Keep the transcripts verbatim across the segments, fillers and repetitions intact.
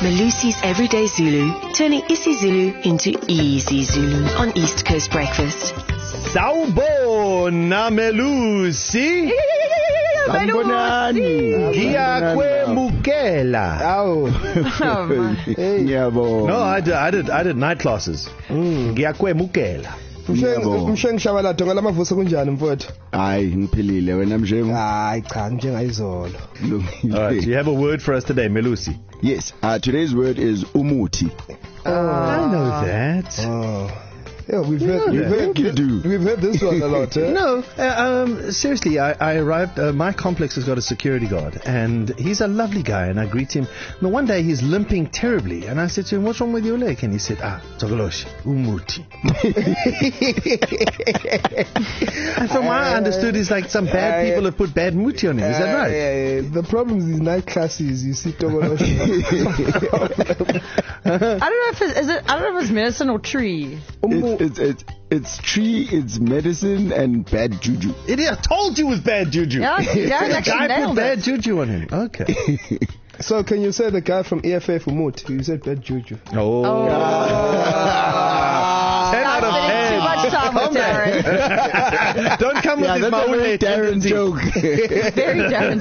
Malusi's Everyday Zulu, turning isiZulu into easy Zulu on East Coast Breakfast. Sawubona Melusi. Sanibonani. Ngiyakwemukela. Awu. Ngiyabonga. No, I did, I did, I did night classes. Ngiyakwemukela. Mshengi shabalado ngalamavuso kunjani mfowethu? Hayi ngiphilile wena mshengu. Hayi cha njengayizolo. All right, do you have a word for us today, Melusi? Yes, uh, today's word is umuti. Uh, I know that. Oh. Yeah, we've heard, we've, heard, you do. we've heard this one a lot. Eh? No, uh, um, seriously, I, I arrived, uh, my complex has got a security guard, and he's a lovely guy, and I greet him. No, one day he's limping terribly, and I said to him, what's wrong with your leg? And he said, ah, Togoloshi, umuti. And from what I understood, it's like some bad people have put bad muti on him. Is that right? Uh, yeah, yeah. The problem is these night classes, you see Togoloshi. I don't know if it's, is it, I don't know if it's medicine or tree. It's, it's, it's, it's tree, it's medicine, and bad juju. It, I told you it was bad juju. Yeah, yeah, The actually guy put nailed bad it. juju on him. Okay. So can you say the guy from E F A for Moot? You said bad juju. Oh. Oh. ten out of ten. Too much time with Darren. Don't come Yeah, with this that's a very Maule Darren tendency. joke. Very Darren.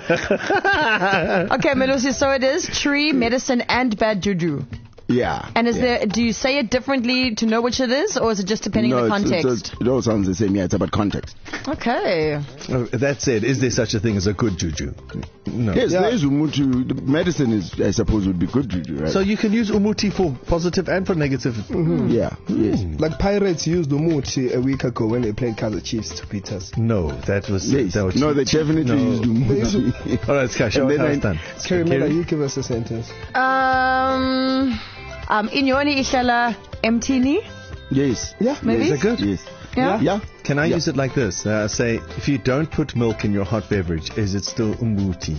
Okay, Melusi, so it is tree, medicine, and bad juju. Yeah. And is yeah. there? Do you say it differently to know which it is, or is it just depending no, on the it's- context? it's- it all sounds the same. Yeah, it's about context. Okay. Oh, that said, is there such a thing as a good juju? No. Yes, Yeah. there is umuti. The medicine is, I suppose, would be good juju, right? So you can use umuti for positive and for negative. Mm-hmm. yeah, yes. Like Pirates used the Moot a week ago when they played Kaizer Chiefs to beat us. No, that was... Yes. That was No, they definitely No. used umuti. All right, Sky, show And us then how I- it's done. Kerry Miller, Kerry? you give us a sentence. Um. Um. Inyoni ihlala emtini. Yes. Yeah, Maybe? Is that good? Yes. Yeah. Yeah. Can I Yeah. use it like this? Uh, say, if you don't put milk in your hot beverage, is it still umuti?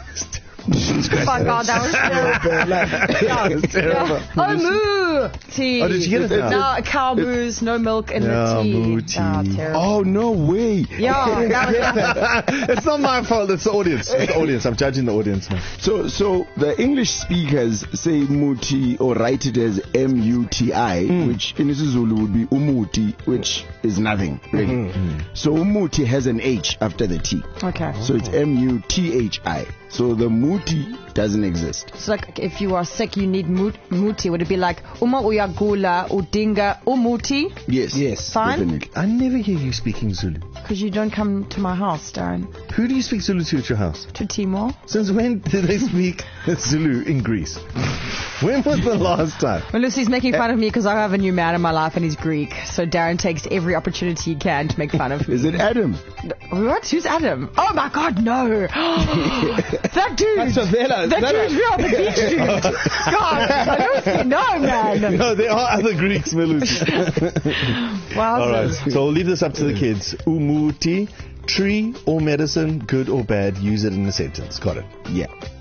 Oh God, that was terrible. Yeah, it's terrible. Yeah. Oh, moo tea. Oh, did you get it now? No, cow moos, no milk in Yeah, the tea. moo tea. Oh, terrible. Oh, no way. Yeah, that was, It's not my fault, it's the audience. It's the audience. I'm judging the audience now. So, so the English speakers say muti or write it as M U T I, Mm. which in isiZulu would be umuti, which is nothing really. Mm-hmm. So umuti has an H after the T, okay. so it's M U T H I. So the muti doesn't exist. So like, if you are sick, you need mut- muti. Would it be like uma uyagula udinga umuti? Yes, Yes. Fine. definitely. I never hear you speaking Zulu. Because you don't come to my house, Darren. Who do you speak Zulu to at your house? To Timor. Since when did they speak Zulu in Greece? When was the last time? Well, Lucy's making fun of me because I have a new man in my life and he's Greek. So Darren takes every opportunity he can to make fun of me. Is it Adam? What? Who's Adam? Oh my God, no! That dude. That's Favela. That That- dude's real, the beach dude. God, Lucy, no man. No, there are other Greeks, Melusi. Wow. All right, so we'll leave this up to the kids. Umuti, tree or medicine, good or bad, use it in a sentence. Got it. Yeah.